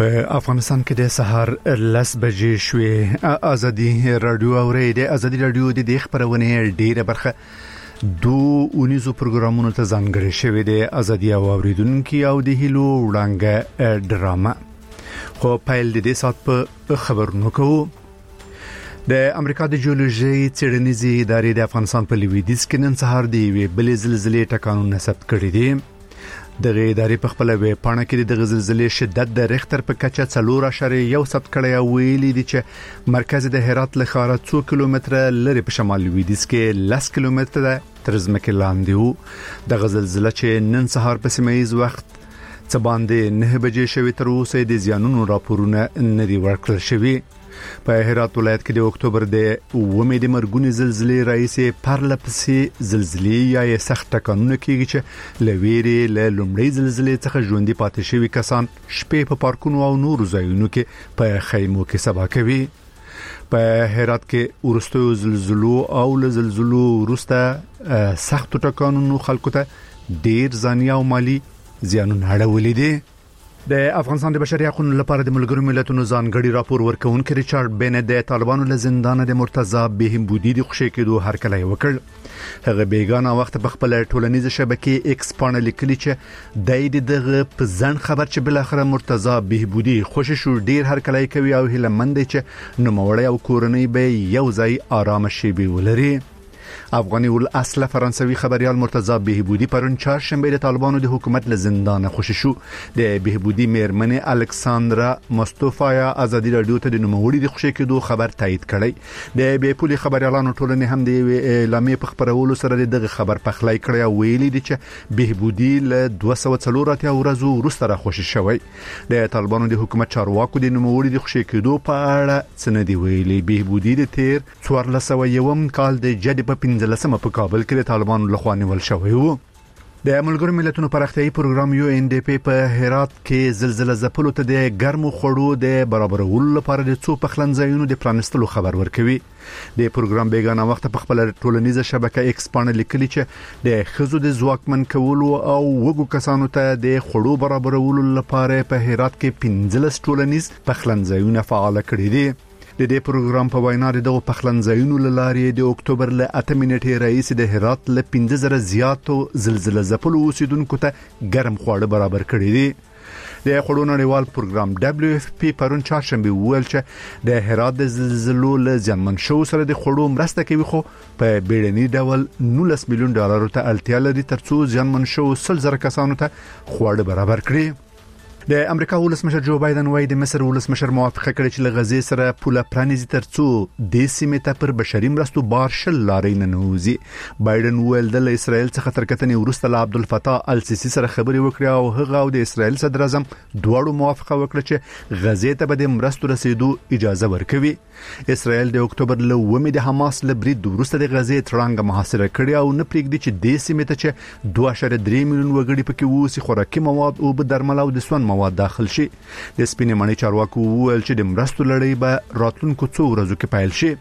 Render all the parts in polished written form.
په افغانستان کې د سحر 10 بجې شوې. ازادي رادیو اوري د ازادي رادیو د خبرونه ډیره برخه اونیزو پروګرامونو ته ځانګړي شوی د ازادي اوریدونکو او د هیلو وړاندې ډرامه. خو پیل د دې سات په خبرونو کوو. د امریکا د جیولوژي څېړنیزې ادارې د افغانستان په لویدیځ کې نن سهار د بلې زلزلې ټکانونه ثبت کړي دي. د ادارې په خپل ویب پاڼه کې د زلزلې شدت د ریختر په کچه 4.1 ثبت کړی او ویلي دي چې مرکز د هرات له ښاره 2 کیلومتره لري په شمال لویدیځ کې 10 کیلومتره تر ځمکې لاندې وو. د زلزلې چې نن سهار په سیمایي وخت څه باندې 9 بجې شوې تر اوسه د زیانونو راپورونه نه دی ورکړل شوی. په هرات ولایت کې د اکتوبر د 9 د مرګونی زلزلې رئیسه پرلپسې زلزلې یا سخت ټکانونه کېږي چې لویری له لومړی زلزلې څخه ژوندۍ پاتې شوی کسان شپې په پارکونو او نورو ځایونو کې په خیمو کې سبا کوي. په هرات کې ورستو زلزلو او زلزلو ورسته سخت ټکانونو خلکو ته ډیر ځاني او مالی زیانونه اړولې دي. د افغانستان د بشري حقوقو لپاره د ملګرو ملتونو ځانګړي راپور ورکونکي ریچارډ بینټ د طالبانو له زندان د مرتضی بهبودی د خوشی کېدو هرکلی وکړ. هغه بیگانه وخت په خپل ټولنیزه شبکې ایکس باندې لیکلي چې دغه په ځن خبر چې بل اخر مرتضی بهبودی خوشی شو ډیر هرکلی کوي او هله مند چې نوموړی او کورنۍ به یو ځای آرام شي به ولري. افغاني ول اصله فرانسوي خبريال مرتضی بهبودی پرون چهارشنبه د طالبانو د حکومت له زندان خوشی شو. د بهبودی میرمن الکساندرا مصطفی ازادي رادیو ته د نوموړي د خوشی کېدو خبر تایید کړی. د بیپولي خبريالانو ټولنې هم د اعلامیې په خبرولو سره دغه خبر پخلای کړی او ویلي دي چې بهبودی له 240 ورځو وروسته را خوشی شوی. د طالبانو د حکومت چارواکو د نوموړي د خوشی کېدو په اړه څه نه دی ویلي. بهبودی د 1401 کال د جدي په 15 په کابل کې د طالبانو لخوا نیول شوی وو. د ملګرو ملتونو پراختیایي پروګرام UNDP په هرات کې زلزلې ځپلو ته د ګرمو خړو د برابرولو لپاره د څو پخلنځایونو د پرانستلو خبر ورکوي. د پروګرام بیگانه وخت په خپل ټولنیزه شبکه ایکس باندې لیکلي چې د خزو د ځواکمن کولو او وګو کسانو ته د خړو برابرولو لپاره په هرات کې 15 ټولنیز پخلنځایونه فعال کړي دي. د دې پروګرام په وینا د پخلنځایونو لارې د اکتوبر له 8 منټې رئیس د هرات له 15000 زیاتو زلزلې ځپلو اوسیدونکو ته ګرم خواړه برابر کړي دي. د خړو نړیوال پروګرام WFP پرون چهارشنبه ویل چې د هرات د زلزلو له ځانمن شو سره د خړو مرسته کوي خو په بیړني ډول $19 میلیون ته اړتیا لري ترڅو ځانمن شو 100,000 کسانو ته خواړه برابر کړي. د امریکا ولسمشر جو بایدن وايي د مصر ولسمشر موافقه کړې چې له غزې سره پوله پرانیزي ترڅو د سیمې ته پر بشري مرستو بار شل لارې نه نوځي. بایدن ویل د اسرائیل څخه تر کتنې وروسته له عبدالفتاح السیسی سره خبرې وکړې او هغه او د اسرائیل صدر اعظم دواړو موافقه وکړه چې غزې ته به د مرستو رسیدو اجازه ورکوي. اسرائیل د اکتوبر له 9 د حماس له برید وروسته د غزې تړانګه محاصره کړې او نه پریږدي چې د سیمې ته چې 2.3 میلیون وګړي پکې ووسي خوراکي مواد او درمل او د سون مواد داخل شي. د سپینې مڼې چارواکو ویل چې د مرستو لړۍ به راتلونکو 2 ورځو کې پیل شي.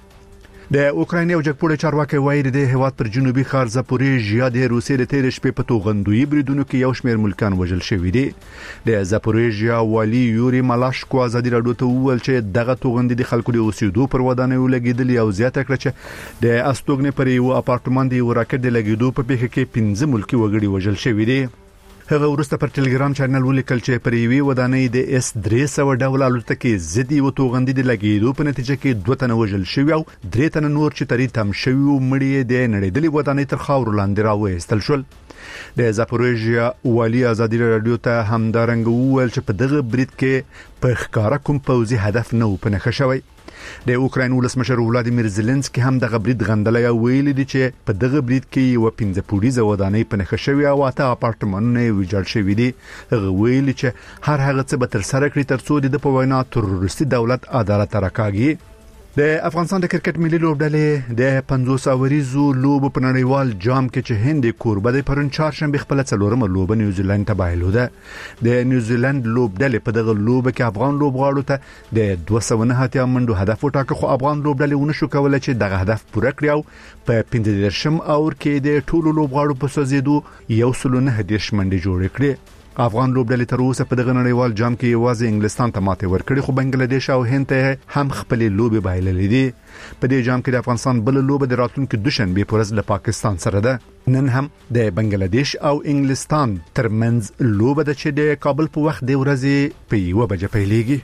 د اوکراین یو جګپوړی چارواکي وایي د هیواد پر جنوبي ښار زاپوریژیا د روسیې د تیر شپې په توغندوی بریدونو کې یو شمېر ملکان وژل شوي دي. د زاپوریژیا والی یوري مالاشکو ازادي رادیو ته وویل چې دغه توغندي د خلکو د اوسېدو پر ودانیو لګیدلې او زیاته کړه چې د استوګنې پر یو اپارټمان دی راکټ د لګیدو په پیښه کې 15 ملکی وګړي وژل شوي دي. هغه ورسته پر ټلګرام چینل ولیکل چې پر یوې ودانۍ د S300 ډول الوتکې زدي او توغندي د لګیدو په نتیجه کې 2 تنه وژل شوي او 3 تنه نور چې تری تم شوي او مړي د نړیدلې ودانۍ تر خاور لاندې راوېستل شول. د زاپوریژیا والی ازادي رادیو ته همدارنګ وویل چې په دغه برید کې په ښکارا کوم پوځي هدف نه و پنهخ شوی. د اوکراین ولسمشر ولادیمیر زيلنسکي هم دغه برید غندلای او ویلي دي چې په دغه برید کې یو 15 پوړیزه ودانۍ پنهخ شوی او 8 اپارټمانونه ویجاړ شوي دي. هغه ویلي چې هر هغه څه به تر سره کړی ترڅو د په وینا تروریستي دولت عدالت راکاږي. د افغانستان د کرکټ ملي لوبډلې د 50 اوریزو لوب په نړیوال جام کې چې هند کوربه د پرون چهارشنبه خپل څلورمه لوب نیوزیلند ته بایلوده. د نیوزیلند لوبډلې په دغه لوب کې افغان لوبغاړو ته د 209 منډو هدف وټاکه خو افغان لوبډلې ونه شو کولای چې دغه هدف پوره کړي او په 15 اور کې د ټولو لوبغاړو په سوزیدو 109 منډې جوړ کړي. افغان لوبډلې تر اوسه په دغه نړیوال جام کې یوازې انګلستان ته ماته ورکړي، خو بنگلاديش او هند ته هم خپل لوبي بایللې دي. په دې جام کې د افغانستان بل لوبه د راتلونکو دوشنبه په ورځ له پاکستان سره ده. نن هم د بنگلاديش او انګلستان ترمنځ لوبه د چې د کابل په وخت د ورځې په 1 بجې پیلېږي.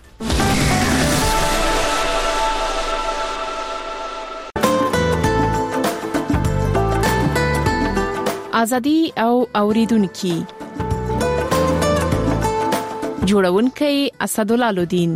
ازادي او اوریدونکو جوړونکي اسدالله الدین.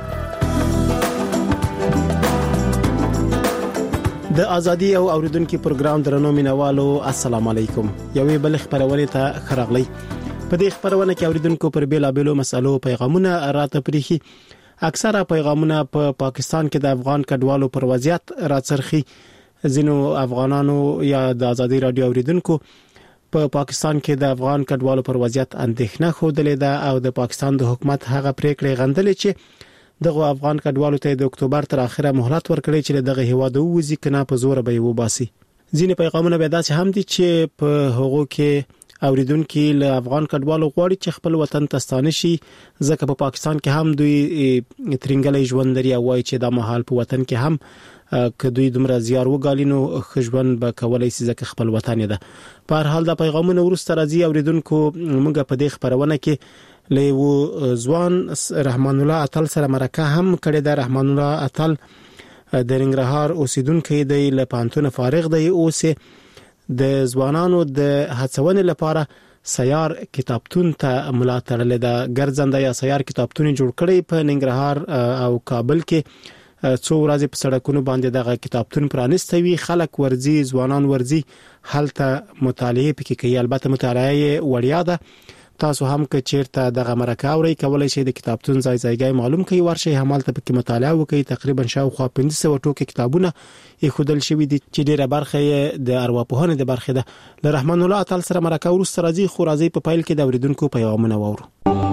د ازادي او اوریدونکو پروګرام درنو مینوالو السلام علیکم. یوې بل خبرونه ته خراغلی. په دې خبرونه کې اوریدونکو پر بیلابېلو مسالو پیغامونه راته پریخي. اکثره پیغامونه په پاکستان کې د افغان کډوالو پر وضعیت راڅرخي. ځینو افغانانو یا د ازادي رادیو اوریدونکو په پاکستان کې د افغان کډوالو پر وضعیت اندېښنه خوده ده او د پاکستان د حکومت هغه پریکړې غندلې چې دغه افغان کډوالو ته د اکتوبر تر اخره مهلت ورکړي چې دغه هیواد ووزي کنه په زور به یو باسي. ځینې پیغامونه به داسې هم دي چې په هغو کې اوریدونکو له افغان کډوالو غواړي چې خپل وطن ته ستانه شي، ځکه په پاکستان کې هم دوی ترنګلې ژوند لري او وايي چې د مهال په وطن کې هم که دوی دومره زیار وګالینو خجبن به کولای شي ځکه خپل وطن ده. په هر حال د پیغامونو ورسته راځي اوریدونکو موږ په دې خبرونه کې له ځوان رحمان الله اتل سره مرکه هم کړې ده. رحمان الله اتل د ننګرهار اوسیدونکو دی، له پانتون فارغ دی. اوس د ځوانانو د هڅونې لپاره سیار کتابتون ته ملا تړلې ده. ګرځنده یا سیار کتابتون جوړ کړي په ننګرهار او کابل کې. څو ورځې په سړکونو باندې دغه کتابتون پرانستوي، خلک ورزي، ځوانان ورزي، هلته مطالعه پکې کوي. البته مطالعه وړیا ده. تاسو هم که چیرته دغه مرکه اوري کولای شئ د کتابتون ځای ځایګای معلوم کړئ، ورشي همالته پکې مطالعه وکړئ. تقریبا شاوخوا 1500 ټوکې کتابونه یې خودل شوی دي چې ډیره برخه د ارواپوهنې د برخه ده. ل رحمان الله اتل سره مرکه ورسره راځي، خو راځي په پایل کې د اوریدونکو پیغامونه وورو.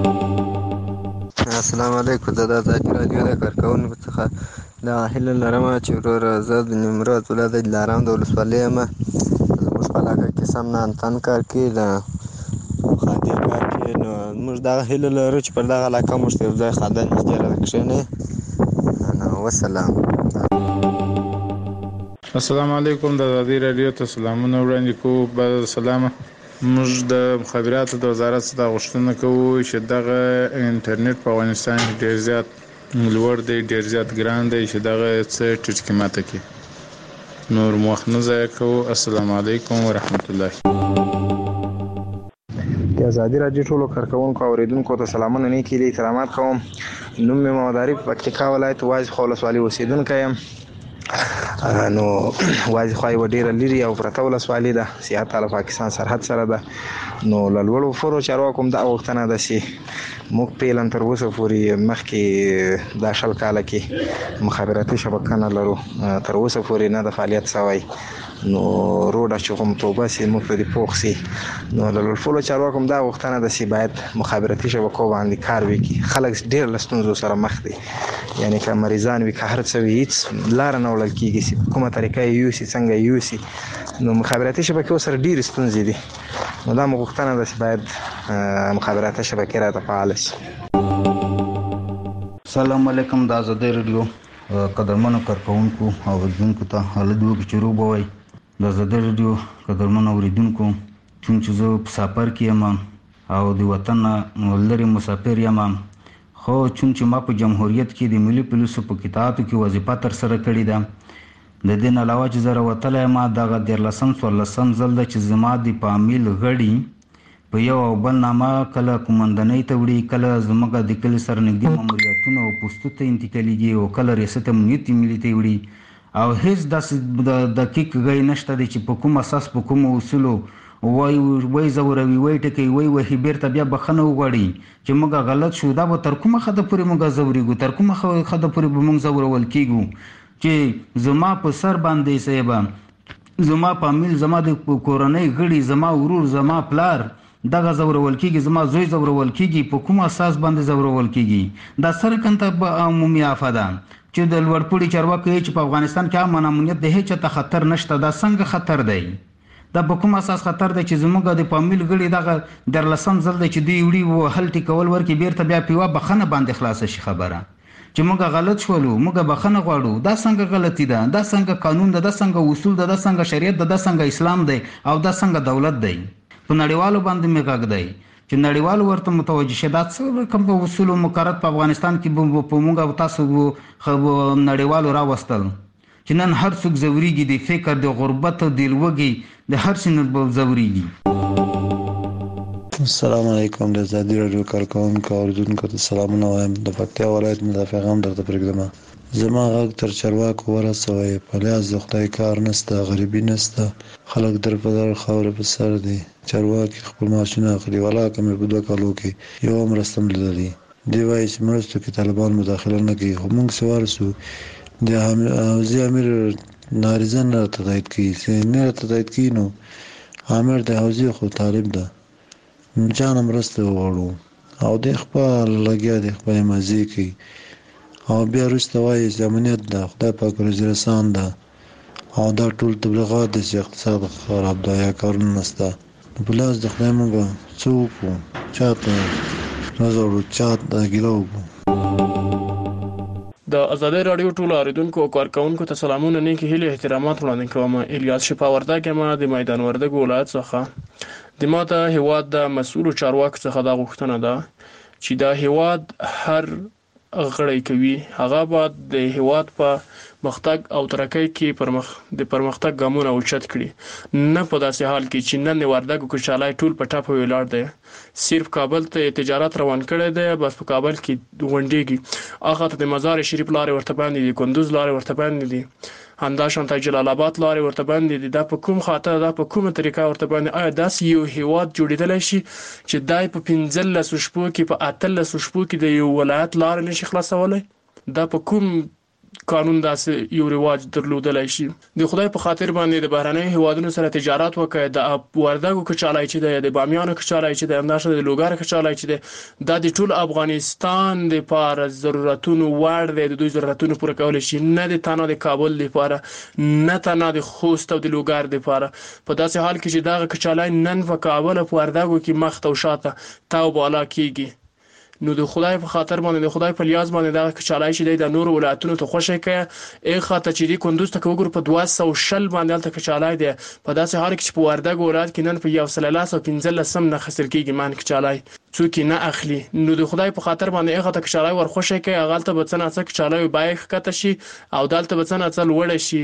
السلام علیکم. د ازادي رادیو د کارکونکو څخه د هیله لرم چې ورور زه د نیمروز ولایت دلارام د ولسوالۍ یم. زموږ په علاقه کې سم نه انتن کار کوي، د خادي کار کوي. نو موږ دغه هیله لرو چې پر دغه علاقه موږ ته یو ځای خاده نږدې راکښېني. وسلام. السلام علیکم. د ازادي رادیو ته سلامونه وړاندې کوو. بعد سلام. موږ د مخابراتو د وزارت څخه غوښتنه کوو چې دغه انټرنیټ په افغانستان کې ډیر زیات لوړ دی، ډیر زیات ګران دی، چې دغه څه ټیټ قیمته کې نور مخ نه ضایع کوو. السلام علیکم ورحمت الله. د ازادي رادیو ټولو کارکونکو او اوریدونکو ته سلامونه نه کیلي احترامات کوم. نوم مې محمد عارف پکتیکا ولایت واځ خولسوالي اوسیدونکی یم. نو واځ خوای و ډیر لري او پرته ولسوالي ده، سیاحت له پاکستان سرحد سره ده. نو لړولو فرو چارواکو د وختنه ده سي موږ پیلن تر اوسه پورې مخکې د شل کال کې مخابراتي شبکه نه لرو، تر اوسه پورې نه د فعالیت سوی. نو روډه چې کوم توبه سي موږ ته د پوښسي. نو لړولو چارواکو د وختنه ده سي باید مخابراتي شبکو باندې کار وکړي. خلک ډیر لستونزو سره مخ دي، یعنی که مریضان وي که هر څه وي هیڅ لار نه ولل کیږي کومه طریقه یو سي څنګه یو سي. نو مخابراتي شبکې سره ډیر ستونزې دي. نو دا مغوښتنه ده چې باید مخابراتي شبکې راته فعال شي. السلام علیکم. د ازادي رادیو قدرمنو کارکونکو او اوریدونکو ته حالت دوه چرو بوي. د ازادي رادیو قدرمنو اوریدونکو چې زه په سفر کې یم او د وطن لري مسافر یم، خو چې ما په جمهوریت کې د ملي پولیسو په کتابو کې وظیفه تر سره کړې ده. د دې نه علاوه چې زه راوتلی یم دغه 14 ځل ده چې زما د فامیل غړي په یو او بل نامه کله قومندانۍ ته وړي، کله زموږ د کلي سره نږدې ماموریتونه او پوستو ته انتقالیږي او کله ریاست امنیت ملي ته وړي. او هیڅ داسې دقیق غي نشته دی چې په کوم اساس په کوم اصولو وای زوروي وای ټکی وای وهي بیرته بیا بخنه وغواړي چې موږ غلط شو. دا به تر کومه خده پورې موږ زوريګو، تر کومه خده پورې به موږ زورول کیږو چې زما په سر باندې سیبا زما فامیل، زما د کورنۍ غړي، زما ورور، زما پلار دغه زورول کیږي، زما زوی زورول کیږي. په کوم اساس باندې زورول کیږي؟ دا سره کنته عمومي افاده چې د لوړپوړي چارواکي چې په افغانستان کې امن امنیت د هیڅ ته خطر نشته. دا څنګه خطر دی؟ دا په کوم اساس خطر دی چې زموږ د فامیل غړي دغه در لسم ځل دی چې دی وړي و هل ټیکول ورکې بیرته بیا پیوا بخنه باندې خلاصه شي خبره چې موږ غلط شولو موږ بخنه غواړو دا څنګه غلطی ده دا څنګه قانون ده دا څنګه اصول ده دا څنګه شریعت ده دا څنګه اسلام دی او دا څنګه دولت دی په نړیوالو باندې میګاګ دی چې نړیوالو ورته متوجه شه دا څه کوم اصول او مقررات په افغانستان کې په موږ تاسو نړیوالو راوستل چې نن هر څوک زوريږي د فکر د غربت او د لوږې د هر څه نه زوريږي. السلام علیکم د ازادي رادیو کارکونکو اوریدونکو ته سلامونه وایم. د پکتیا ولایت مدافعان درته پرېږدم. زما غږ تر چارواکو ورسوئ. په لیاز د خدای کار نشته، غریبي نشته، خلک در په در خاورې په سر دي. چارواکي خپل معاشونه اخلي. ولاکه مې په 2 کالو کې یو مرسته هم لیدلې. دی وایي چې مرستو کې طالبان مداخله نه کوي، خو موږ څه ورسو د حوزې امیر نارضا نه راته تایید کوي. چې نه راته تایید کوي نو امیر د حوزې خو طالب ده، جان مرسته وغواړو او د خپل لګیا د خپل مزي کوي او بیا وروسته وایي چې امنیت ده، خدای پاک وزیرستان ده او دا ټول تبلیغات دي چې اقتصاد خراب ده یا کارونه نشته. په لاس د خدای موږ څوک چاته نظر چاته ګیلو. د ازادي رادیو ټول اوریدونکو او کارکونکو ته سلامونه نیکی هیله احترامات وړاندې کوم. الیاس شفا وردګ ما د میدان وردګ ولایت څخه. د ماته هیواد د مسؤل چارواکو څخه دا غوښتنه ده چې دا هیواد هر غړی کوي هغه بعد د هیواد په مختګ او ترقۍ کې د پرمختګ ګامونه اوچت کړي، نه په داسې حال کې چې نن وردګ کوچالای ټول په ټاپ ویلاړ دی، صرف کابل ته تجارت روان کړی دی، بس په کابل کې غونډيږي، هغه ته د مزار شریف لارې ورته باندې دي، کندوز لارې ورته باندې دي، همداشان جلال آباد لارې ورته باندې دي. دا په کوم خاطر دا په کومه طریقه ورته باندې آیا داسې یو هیواد جوړیدلی شي چې دای په 15 شپو کې په 18 شپو کې د یو ولایت لارې نشي خلاصولی؟ دا په کوم قانون داسې یو رواج درلودلی شي؟ د خدای په خاطر باندې د بهرنیو هیوادونو سره تجارت وکړئ. د وردګو کچالای چې دی، د بامیانو کچالای چې دی، همداشان د لوګر کچالای چې دی، دا د ټول افغانستان لپاره ضرورتونو وړ دی، د دوی ضرورتونو پوره کولی شي، نه د تنها د کابل لپاره، نه تنها د خوست او د لوګر لپاره. په داسې حال کې چې دغه کچالای نن په کابل او په وردګو کې مخ او شاته تاو بالا کیږي، نو د خدای په خاطر باندې د خدای په لیاز باندې دا کچالای چې دی د نور ولایتونو ته خوشی کوي. ای خاطر چې دی کندوز ته وګور په 210 باندې الته کچالای دی، په داسې حال کې چې په وردګ ولایت کې نن په 115 نه خسر کیږي مان کچالای څوک نه اخلي. نو د خدای په خاطر باندې هغه ته کچالای ور خوشی کوي، هغه ته به څنګه څه کچالای بایخ کته شي او دالته به څنګه څل وړ شي.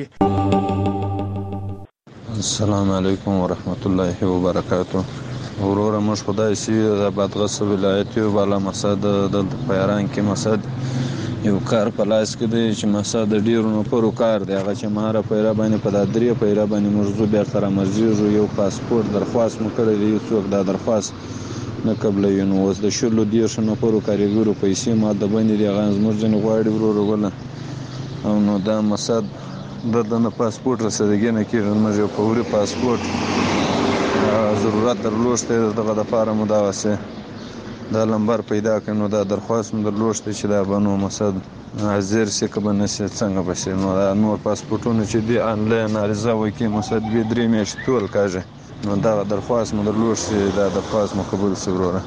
السلام علیکم ورحمت الله وبرکاته. وروره موږ خدای سي د بادغیس ولایت یو بالا مساد د پیران کې مساد یو کار په لاس کې دی چې مساد ډیرو نو پرو کار دی، هغه چې مهاره پیرا باندې په دادری پیرا باندې مرزو بیا سره مرزو یو پاسپورت درخواست مو کړی دی، یو څوک دا درخواست نه قبلوي. نو اوس د شلو دیر شنو پرو کاریګورو پیسې ما د باندې دی غان زموږ جن غواړي وروره ولا او نو دا مساد د پاسپورت رسیدګي نه کیږي، موږ یو پوري پاسپورت ضرورت درلوشته دغه د فارم دا واسه دا لمبر پیدا کړو، دا درخواست مې درلوشته چې دا بنو مسد حاضر سي کبه نشي څنګه بشي. نو دا نور پاسپورتونه چې دی انلاین عرضه وکي مسد به درې میاشتې ټول کاږي، نو دا درخواست مې درلوشته دا درخواست مې قبول سوروره.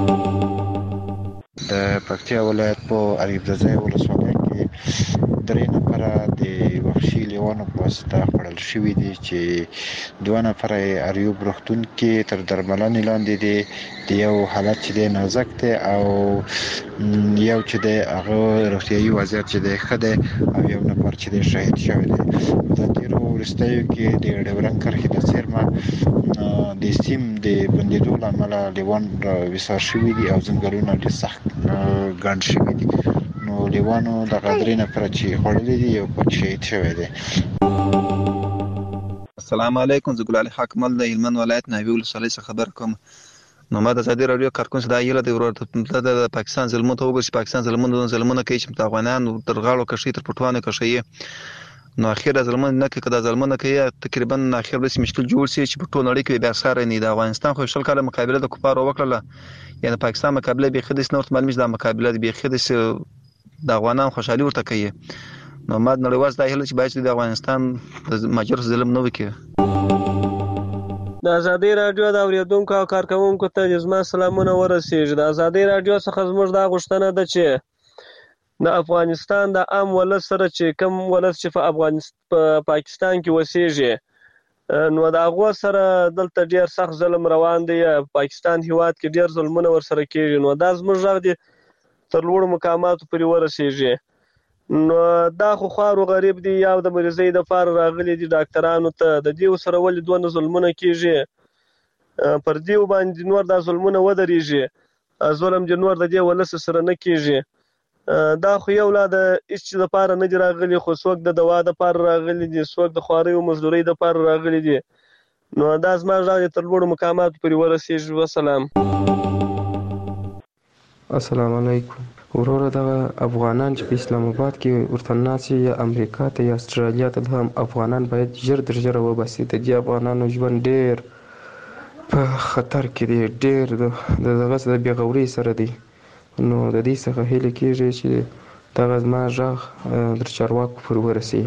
د پکتیا ولایت په اریب ځای ولسوالۍ کې 3 نفره د وحشي لیوانو په واسطه خړل شوي دي، چې 2 نفره اریوب روغتون کې تر درملنې لاندې دي، د یو حالت چې دی نازک دی او یو چې دی هغه روغتیایي وضعیت چې دی ښه دی او یو نفر چې دی شهید شوی دی. د تیرو وروستیو کې د ډیورنډ کرښې د څیرمه د سیم د بندېدو له امله لیوان ویسار شوي دي او ځنګلونه ډېر سخت ګڼ شوي دي. نو لیوانو دغه 3 نفره چې خوړلي دي یو پټ شهید شوی دی. السلام علیکم، زه ګل علي حاکمل د هلمند ولایت ناوې ولسوالۍ څخه خبر کوم. نو ما د ازادي رادیو کارکون صدا یله د ورته د پاکستان ظلمونو ته وګورئ چې پاکستان ظلمونه کوي چې افغانان تر غاړو کشي تر پټوانو کشي، نو اخیره ظلمونه نه کوي، کدا ظلمونه کوي تقریبا اخر به مشکل جوړ شي چې په ټول نړۍ کې بیا سره نه د افغانستان خو شل کاله مقابله د کفارو وکړه، یعنی پاکستان مقابله به خدیس نورت معلومه د مقابله به خدیس د افغانان خوشحالي ورته کوي. نو ما نړیواز د هله چې باید د افغانستان د ماجر ظلم نه وکړي. د ازادي رادیو د اوریدونکو او کارکونکو ته زما سلامونه ورسیږي. د ازادي رادیو څخه زموږ دا غوښتنه ده چې د افغانستان د عام ولس سره چې کوم ولس چې په پاکستان کې اوسېږي نو د هغو سره دلته ډېر سخت ظلم روان دی. پاکستان هیواد کې ډېر ظلمونه ورسره کېږي. نو دا زموږ غږ دی تر لوړو مقاماتو پورې ورسېږي. نو دا خو خوار و غریب دی یا د مریضۍ دپاره راغلي دي ډاکټرانو ته، د دې سره ولې دونه ظلمونه کېږي؟ پر دې باندې نور دا ظلمونه ودرېږي، ظلم دې نور د دې ولس سره نه کېږي. دا خو یو لا د هېڅ دپاره نه دي راغلي، خو څوک د دوا دپاره راغلي دي، څوک د خوارۍ او مزدورۍ دپاره راغلي دي. نو دا زما غږ تر لوړو مقاماتو پورې ورسېږي. وسلام. السلام علیکم. وروره دغه افغانان چې په اسلام آباد کې ورته ناڅي یا امریکا ته یا استرالیا ته هم افغانان باید ژر تر ژره وباسي. د دې افغانانو ژوند ډېر په خطر کې دی، ډېر د دغه د بېغورۍ سره دی. نو د دې څخه هیله کېږي چې دغه زما غږ در چارواکو پورې ورسي.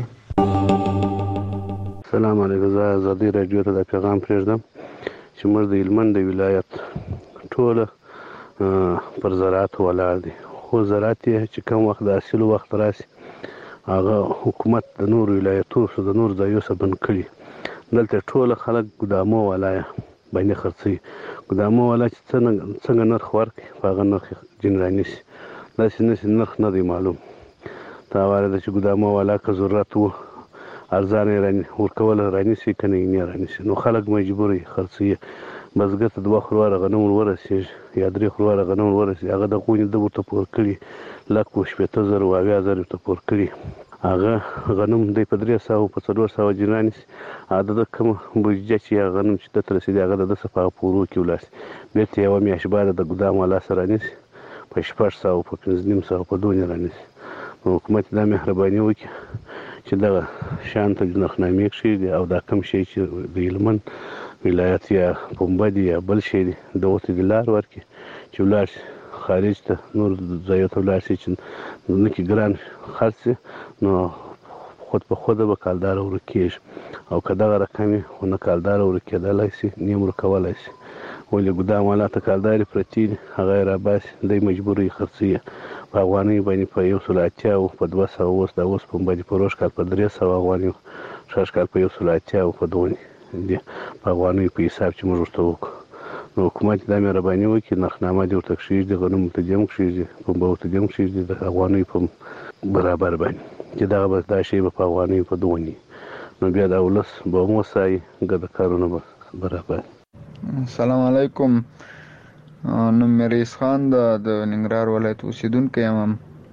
السلام علیکم. زه ازادي راډیو ته دا پیغام پرېږدم چې موږ د هلمند د ولایت ټوله پر زراعت ولاړ دي، خو زراعت یې چې کوم وخت د حاصلو وخت راسي هغه حکومت د نورو ولایتونو د نورو ځایو څخه بند کړي. دلته ټوله خلک ګدامو والا باندې خرڅوي. ګدامو والا چې څنګه نرخ ورکړي په هغه نرخ جن رانیسي. داسې نسي نرخ نه دی معلوم. دا واره ده چې ګدامو والا که ضرورت و ارزانه یې ورکول رانیسي، که نه یې نه رانیسي. نو خلک مجبور یې خرڅوي. بزګر ته 2 خرواره غنم ورسېږي یا 3 خرواره غنم ورسېږي، هغه د غونې ده ورته پور کړي 1,80,000 او 80,000 ورته پور کړي. هغه غنم دی په 300 په 400 جن رانیسي. هغه د کوم بودجه چې هغه غنم چې ده ته رسېدي هغه د ده څخه په هغه پورو کې ولاړ شي، بېرته یوه میاشت بعد د ګدام والا سره رانیسي په 600 په 5,500 په دونې رانیسي. نو حکومت دا مهرباني وکړي چې دغه شان ته نرخنامې کښېږدي او دا کوم شی چې د هلمند ولایت یا پنبه دي یا بل شی دي دغو ته دې لار ورکړي چې ولاړ شي خارج ته نور ځایو ته ولاړ شي چې نه کې ګران خرڅ شي. نو خود په خوده به کالداره ورک کېږي او که دغه رقم وي خو نه کالداره ورک کېدلی شي نه یې ورکولی شي. ولې ګدام والا ته کالدارې پرتې دي، هغه یې راباسي، دی مجبور یې خرڅوي په افغانۍ باندې په 180 په 200. اوس دا اوس پنبه دي په روش کال په 300 افغانۍ، شاش کال په 180 په دونې دي په افغانۍ په حساب چې موږ ورته وکړو. نو حکومت دا مهرباني وکړي نرخنامه دې ورته کښېږدي، غنم ورته دې هم کښېږدي، پنبه ورته دې هم کښېږدي د افغانۍ په برابر باندې چې دغه به دا شی به په افغانۍ په دونې. نو بیا دا ولس به هم وسایي که د کارونه به برابر. السلام علیکم. نوم مې رئیس خان د ننګرهار ولایت اوسیدونکی یم.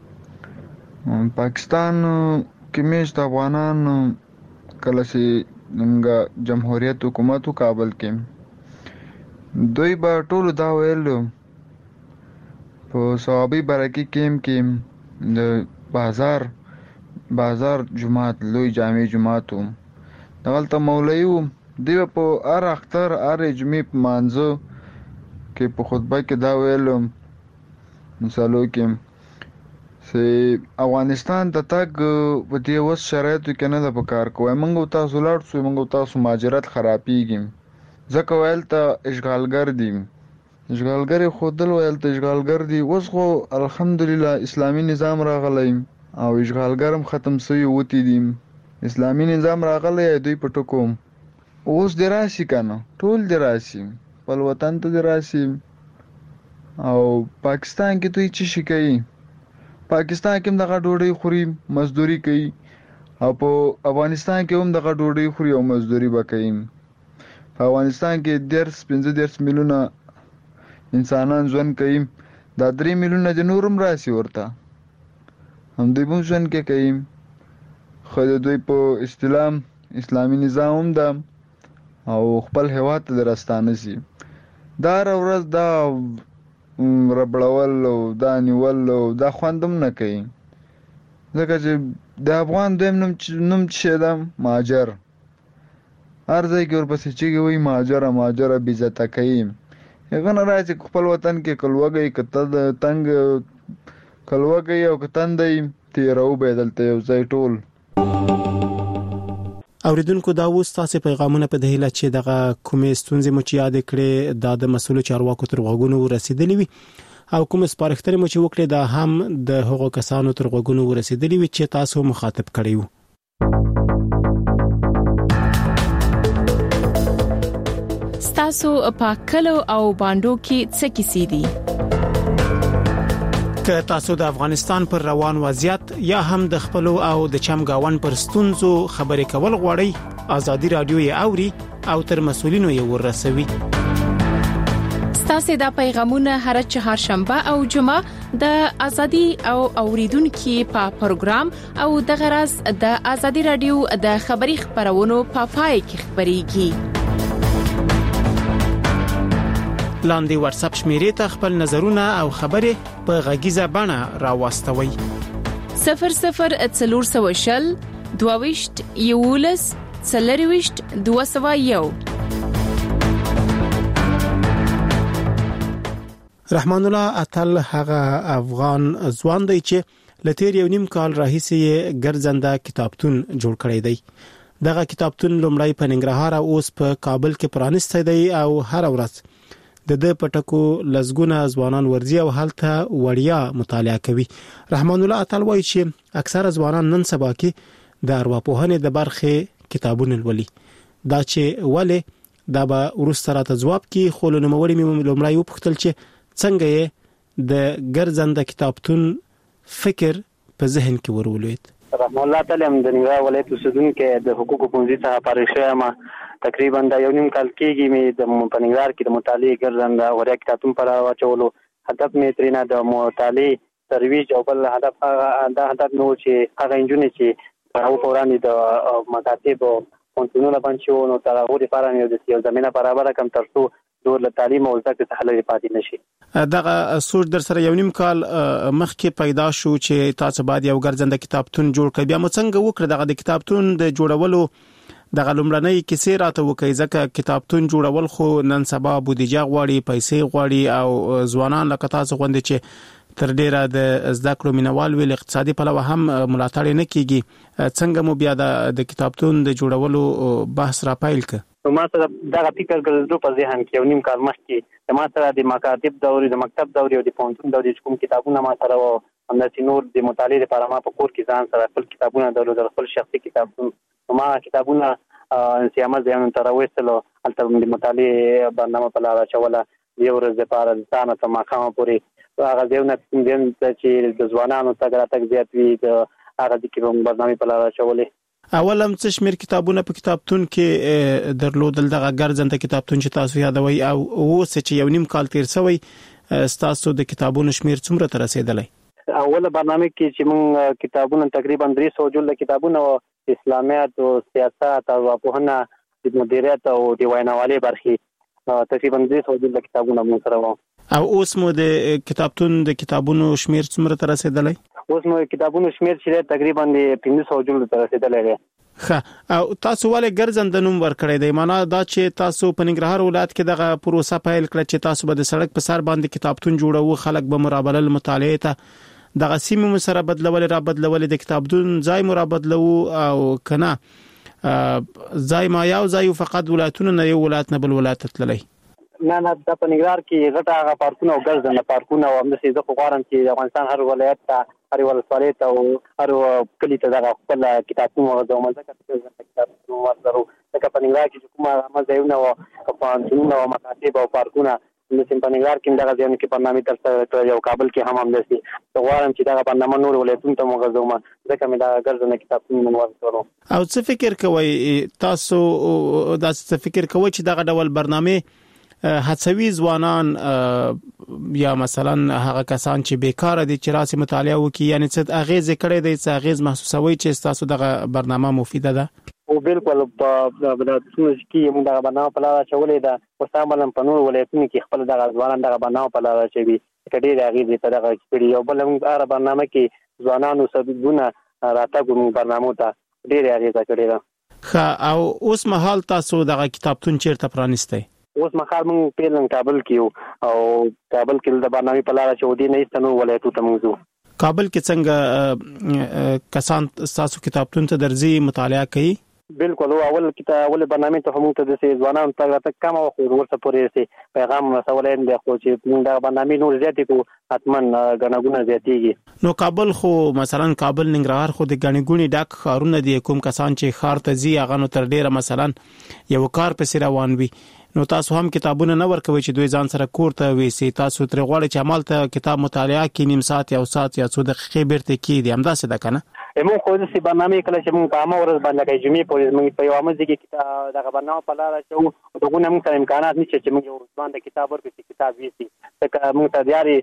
پاکستان کې مېشت افغانان کله چې زموږ جمهوریت حکومت و کابل کې دوی به ټولو دا ویل په صوابۍ برکي کیم کې د بازار جماعت لوی جامع جماعت و دغلته مولوي و. دوی به په هر اختر هر جمعې په مانځه کې په خطبه کې دا ویل مثالو کې چې افغانستان ته تګ په دې اوس شرایطو کې نه ده په کار کوی. موږ تاسو لاړ شو، موږ تاسو مهاجرت خرابېږي ځکه ویل ته اشغالګر دي، اشغالګر یې ښودل ویل ته اشغالګر دي. اوس خو الحمدلله اسلامي نظام راغلی او اشغالګر هم ختم شوي وتي دي، اسلامي نظام راغلی دوی په ټکو. اوس دې راشي که نه ټول دې راشي خپل وطن ته دې راشي. او پاکستان کې دوی څه شي کوي؟ پاکستان کې هم دغه ډوډۍ خوري، مزدوري کوي، او په افغانستان کې هم دغه ډوډۍ خوري او مزدوري به کوي. په افغانستان کې 15 میلیونه انسانان ژوند کوي، دا 3 میلیونه د نور هم راشي ورته هم دوی هم ژوند کې کوي. خو د دوی په اصطلاح اسلامي نظام هم ده او خپل هیواد ته راستانه شي. دا هره ورځ دا ربړول او دا نیول او دا خوند هم نه کوي ځکه چې د افغان دویم نوم چې شی ده مهاجر. هر ځای کې ورپسې چیغې وایي مهاجره بې عزته کوي. هغه نه راشي خپل وطن کې کلوږی که تنګ کلوږی او که تندی تېروو به یې دلته یو ځای ټول. اوریدونکو دا اوس تاسو پیغامونه په دهیله چې دغه کومې ستونزې مو چې یاد کړې د مسولو چارواکو تر غوږونو ورسېدلې وي او کوم سپارښتنې مو چې وکړې دا هم د هغو کسانو تر غوږونو ورسېدلې وي چې تاسو مخاطب کړی وو. تاسو په کلو او باندو کې څه کیسې دي؟ که تاسو د افغانستان پر روان وضعیت یا هم د خپلو او د چمګاون پر ستونزو خبرې کول غواړئ، ازادي رادیو یې اوري او تر مسؤلینو یې ورسوي. ستاسو د پیغامونه هر چهارشنبه او جمعه د ازادي او اوریدونکو په پروګرام او د غرض د ازادي رادیو د خبري خبرونو په پای کې خبريږي. لاندې واتس اپ شمیرې ته خپل نظرونه او خبرې په غږیزه بڼه راوستوي. 0040 22 یولس 40 201. رحمان الله اتل هغه افغان ځوان دی چې لتیر یو نیم کال راهیسې ګرځنده کتابتون جوړ کړی دی. دغه کتابتون لومړی په ننګرهار او اوس په کابل کې پرانیستی دی او هر ورځ د پټکو لزګونه ځوانان ورځي او هلته وړیا مطالعه کوي. رحمان الله اتل وایي چې اکثره ځوانان نن سبا کې د ارواپوهنې د برخې کتابونه لولي. دا چې ولې دا به ورسره راته جواب کې خو نوموړي لومړی وپوښتل چې څنګه یې د ګرځنده کتابتون فکر په ذهن کې ورولید. رحمان الله تعالی د ننګرهار ولایت اوسیدونکو د حقوقو پوهنځي څخه فارغ شوم. تقریبا دا یو نیم کال کېږي مې د ننګرهار کې د مطالعې ګرځنده وړیا کتابتون پر واچولو. هدف مې ترېنه د مطالعې ترویج او بل هدف دا هدف نو چې هغه انجونې چې هغه پورانې د مکاتب او پونتونو باندې شو نو تر هغه لپاره مې د یو زمينه برابر کم ترڅو دور له تعلیم او زده کړې څخه لري پاتې نشي. دغه سوچ در سره یو نیم کال مخکې پیدا شو چې تاسو باید یو ګرځنده کتابتون جوړ کړئ. بیا مو څنګه وکړه دغه د کتابتون د جوړولو دغه لومړنۍ کیسې راته وکړئ، ځکه کتابتون جوړول خو نن سبا بودیجه غواړي، پیسې غواړي او ځوانان لکه تاسو غوندې چې تر ډیره د زده کړو مینوال ویل اقتصادي پلوه هم ملاتړ نه کیږي. څنګه مو بیا د کتابتون د جوړولو بحث را پیل کړ؟ ما سره دغه فکر ګرځېدو په ذهن کې یو نیم کال مخکې ما سره د مکاتب دورې د مکتب دورې او د پوهنتون دورې کوم کتابونه ما سره او همداسې نور د مطالعې لپاره ما په کور کې ځان سره خپل کتابونه درلودل، خپل شخصي کتابتون. ما کتابونه سیامه ځان تر وېستلو البته د مطالعې برنامه په لاره چوله یو ورځ لپاره ځان ته ماقامه پورې هغه ځونه چې د ځوانانو تګ راتګ زیات وي د هغه د کوم برنامه په لاره چولې. اولم څه شمیر کتابونه په کتابتون کې درلودل دغه ګرځنده کتابتون چې تاسو یادوي او اوس چې یو نیم کال تیر شوی تاسو د کتابونو شمیر څومره تر رسیدلی؟ اوله برنامه کې چې موږ کتابونه تقریبا 300 جلد کتابونه اسلامیات او سیاست او پوهنه د مدیریت او د ویناوالۍ برخې تقریبا 300 جلد کتابونه موږ سره وو. او اوس مو د کتابتون د کتابونو شمیر څومره تر رسیدلی؟ اوس نو کتابونو شمیر چې تقریبا 500 جلد تر رسیدلی دی. ښه، او تاسو ولې ګرځنده نوم ورکړی دی؟ معنا دا چې تاسو په ننګرهار ولایت کې دغه پروسه پیل کړه چې تاسو به د سړک په سر باندې کتابتون جوړو، خلک به مرابله مطالعه ته دغه سیمه مو سره بدلول د کتابتون ځای مو را بدلو او کنه ځای ما یو ځای فقط ولایتونه نه یو ولایت نه بل ولایت تللی؟ نه د پنګرار کې غټه هغه پارکونه او ګرځنده پارکونه او همداسې زه خو غواړم چې د افغانستان هر ولایت ته هر ولسوالۍ ته او هر کلي ته دغه خپل کتابتون وغځوم، ځکه چې کتابتون ورسره لکه پنګرار کې کومه ځایونه او پوهنتونونه او مکاتب او پارکونه د پنګرار کې دغه ځایونه کې برنامه ترسره یو کابل کې هم همداسې غواړم چې دغه برنامه نور ولایتونو ته وغځوم، ځکه مې دا ګرځنده کتابتون ورسره. او څه فکر کوئ تاسو دا څه فکر کوئ چې دغه ډول برنامه هڅوي ځوانان یا مثلا هغه کسان چې بیکاره دي چې راسي مطالعه وکړي، یعنی څه اغیز کړي دي، څه اغیز محسوسوي چې تاسو دغه برنامه مفیده ده؟ او بالکل په ولایتونو کې موږ دغه برنامه په لاره چولې ده، او سامبلم په نور ولایتونو کې خپل دغه ځوانان دغه برنامه په لاره چوي کډې راغلي په دغه کې یو بل موږ هغه برنامه کې ځوانانو سببونه راتګ برنامه ته ډېر اغیزه کړې ده. ښه، او اوس مهال تاسو دغه کتابتون چیرته پرانیستی؟ اوس مخال موږ پیلن کابل کې او کابل کې د برنامه په لاره چودي نه استنو ولایتو ته موږ کابل کې څنګه کسان تاسو کتابتون ته درځي مطالعه کوي؟ بالکل اول برنامه ته هم ته د ځوانانو ته کم او ورته پورې سي پیغام رسولین د خو چې موږ د برنامه نور زیاتې کو حتمن غنغونه زیاتېږي. نو کابل خو مثلا کابل ننګرهار خو د غنغونی ډاک خارونه دي کوم کسان چې خار ته زی هغه نو تر ډیره مثلا یو کار په سر روان وي نو تاسو هم کتابونه نه ورکوي چې دوی ځان سره کور ته وېسي تاسو تر غواړي چې عمل ته کتاب مطالعه کې نیم ساعت یا ساعت یا 2 دقیقې بیرته کې دي همداسې ده کنه. موږ خو د برنامه کله چې موږ په امر ورځ باندې کې جمعې پورې موږ په یو امر کې کتاب دغه برنامه په لار چې دغه موږ سره امکانات نشته چې موږ یو باندې کتاب ورکړو کتاب ویسي ځکه موږ ته دیاري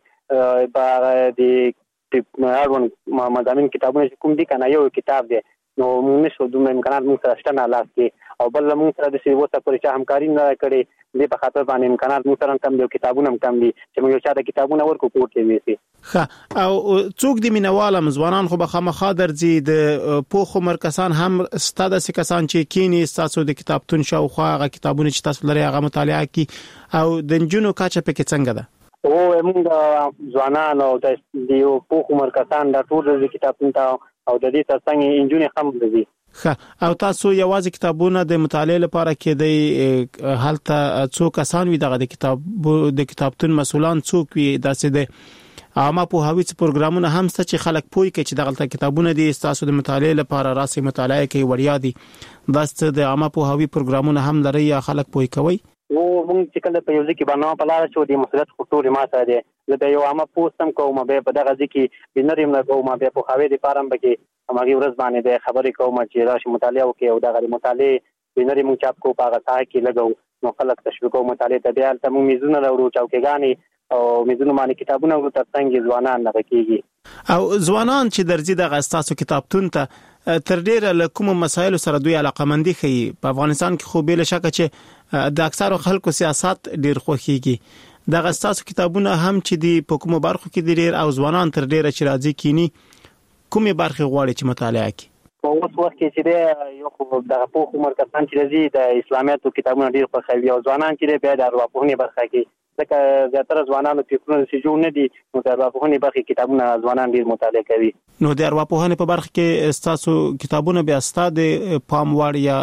د اړوند مضامین کتابونه کوم دي کنه یو کتاب دی نو موږ نشو دومره امکانات موږ سره شته نه لاس کې او بل موږ سره د سی وسه پورې چې همکاري نه کړي د په خاطر باندې امکانات موږ سره کم دي کتابونه کم دي چې موږ یو چا د کتابونه ورکو کوټ کې ویسي. ښه او څوک د مینوالم ځوانان خو به خامخا درځي د پوخ عمر کسان هم ستاده سي کسان چې کینی تاسو د کتابتون شاوخوا هغه کتابونه چې تاسو لري هغه مطالعه کی او د جنونو کاچه پکې څنګه ده؟ او موږ ځوانان او د یو پوخ عمر کسان د ټول د کتابتون ته او د دې ترڅنګ انجونې هم دي. ښه او تاسو یوازې کتابونه د مطالعه لپاره کې د حالت څو کسان وي دغه د کتابتون مسولان څوک وي داسې د عامه پوهاوی پروګرامونه هم ست چې خلک پوي کې چې دغه کتابونه دي تاسو د مطالعه لپاره راسي مطالعه کوي وړیا دي داسې د عامه پوهاوی پروګرامونه هم لري یا خلک پوي کوي. او موږ چې کله په یو ځکه باندې په لار شو د مسؤلیت خطوري ماته دي د یو عامه پوسټم کوم به په دغه ځکه بنریم نه کوم به په خاوي د فارم بګي همغه ورځ باندې د خبرې کوم چې راشي مطالعه وکي او دغه مطالعه بنریم چاپ کو په هغه کې لګو نو خلک تشویق او مطالعه ته بیا تم میزونه ورو چوکېګانی او میزونه باندې کتابونه ورو ترڅنګ ځوانان نه کېږي او ځوانان چې درځي د غستاسو کتابتون ته تر ډیره له کوم مسایل سره دوی علاقمندي خي په افغانستان کې خو به لشکه چې د اکثر خلکو سیاست ډیر خوخيږي د غستاسو کتابونه هم چې دی په کومو برخو کې ډیر او ځوانان تر ډیره چې راځي کینی کومه برخه غواړي چې مطالعه کوي. په اوس وخت کې چې یو خو د پوخ عمر کسان چې راځي د اسلامیاتو کتابونه ډیر خوښوي او ځوانان چې به د ارواپوهنې برخه کې ځکه زیاتره ځوانانو فکرونه چې جوړ نه دي نو د ارواپوهنې برخه کتابونه ځوانان ډیر مطالعه کوي. نو د ارواپوهنې په برخه کې تاسو کتابونه بیا ستاسو پام وړ یا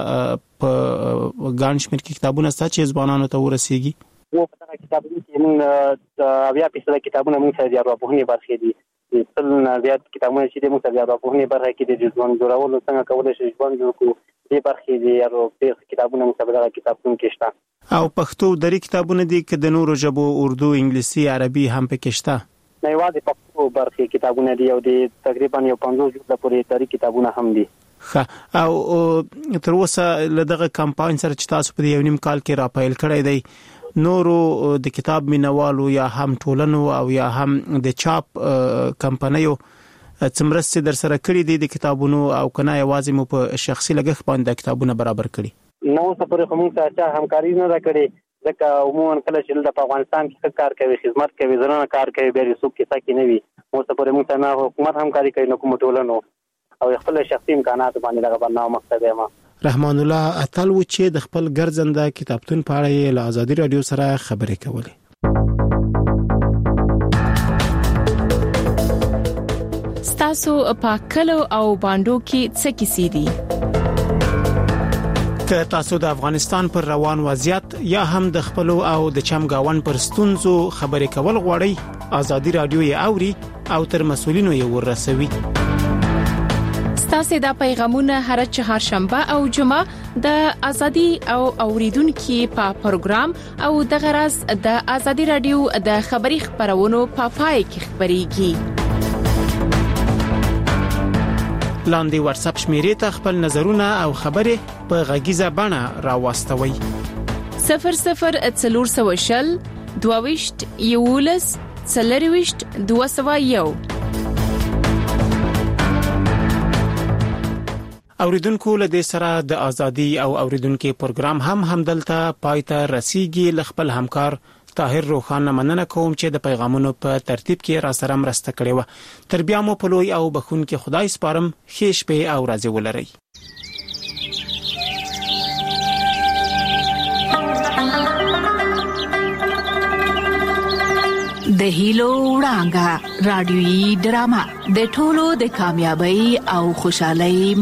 په ګانشمیر کې کتابونه ستاسو چې ځوانانو ته ورسیږي؟ او په دغه کتابونو کې موږ بیا په کتابونه موږ سره د ارواپوهنې برخه دي ټول زیات کتابونه چې موږ سره د ارواپوهنې برخه کې د ژوند جوړولو څنګه کولای شي ژوند جوړ کړو دې برخه دي او په کتابونه موږ سره د کتابتون کې شته او پښتو دري کتابونه دي که د نورو ژبو اردو انګلیسي عربي هم پکې شته؟ نه یوازې پښتو برخه کتابونه دي او د تقریبا یو 50 جلده پورې دري کتابونه هم دي. او تر اوسه لدغه کمپاین سره چې تاسو په یو نیم کال کې راپایل کړی دی نورو د کتاب مینوالو یا هم ټولنو او یا هم د چاپ کمپنیو څمرسته در سره کړی دي د کتابونو او کنه یوازې مو په شخصي لګښت باندې کتابونه برابر کړی؟ نو سفر کوم ته همکاري نه راکړي ځکه عموما کله چې د افغانستان کې کار کوي خدمت کوي زرانه کار کوي به رسوب کې سکه نه وي مو سفر موږ ته نه حکومت همکاري کوي نو کوم ټولنو او خپل شخصي امکانات باندې دغه برنامه مقصد ما رحمان الله اتل و چې د خپل ګرځنده کتابتون په اړه له ازادي رادیو سره خبرې کولې. ستاسو په کلو او باندو کې څه کیسې دي؟ که تاسو د افغانستان پر روان وضعیت یا هم د خپل او د چمګاون پر ستونزو خبرې کول غواړئ ازادي رادیو یې اوري او تر مسولینو یې ورسوي. ستاسو د پیغامونه هر چهارشنبه او جمعه د ازادي او اوریدونکو په پروګرام او د غرض د ازادي رادیو د خبري خبرونو په پای کې خبريږي. لاندې واتس اپ شمیرې ته خپل نظرونه او خبرې په غږیزه بڼه راوستوي. 0040 22 یولس 40 201. اوریدونکو له دې سره د ازادي او اوریدونکو پروګرام هم همدلته پایته رسیدي. خپل همکار طاهر روخان مننه کوم چې د پیغامونو په ترتیب کې را سره مرسته کړې و. تر بیا مو په لوی او بخون کې خدای سپارم. ښه شپه او ورځ ولرئ. د هیلو وړانګه رادیوي ډرامه د ټولو د کامیابی او خوشحالي